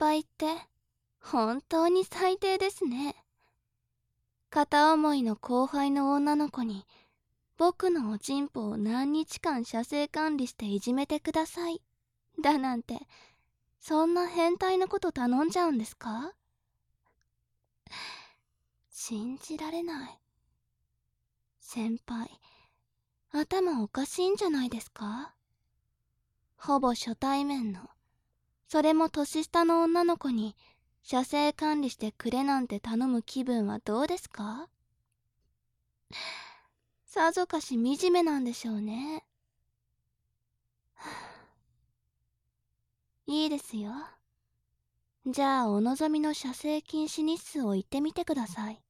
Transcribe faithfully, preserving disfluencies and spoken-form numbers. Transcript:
輩って本当に最低ですね。片思いの後輩の女の子に僕のおちんぽを何日間射精管理していじめてくださいだなんて、そんな変態なこと頼んじゃうんですか？信じられない。先輩、頭おかしいんじゃないですか？ほぼ初対面の、それも年下の女の子に射精管理してくれなんて頼む気分はどうですか？さぞかし惨めなんでしょうね。いいですよ。じゃあお望みの射精禁止日数を言ってみてください。